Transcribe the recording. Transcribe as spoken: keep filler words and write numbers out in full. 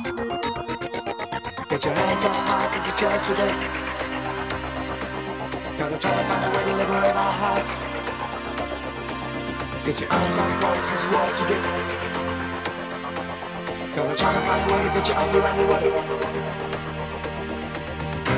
Get your hands up high since your chance today. Gotta try to find a way to liberate our hearts. Get your arms on voices wide today. Gotta try to find a way to get your arms around the world.